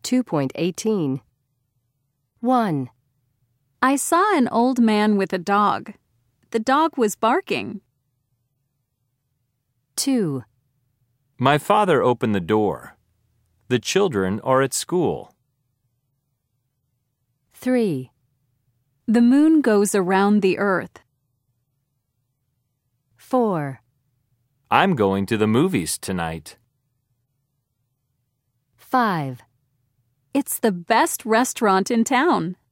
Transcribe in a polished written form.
2.18. 1. I saw an old man with a dog. The dog was barking. 2. My father opened the door. The children are at school. 3. The moon goes around the earth. 4. I'm going to the movies tonight. 5. It's the best restaurant in town.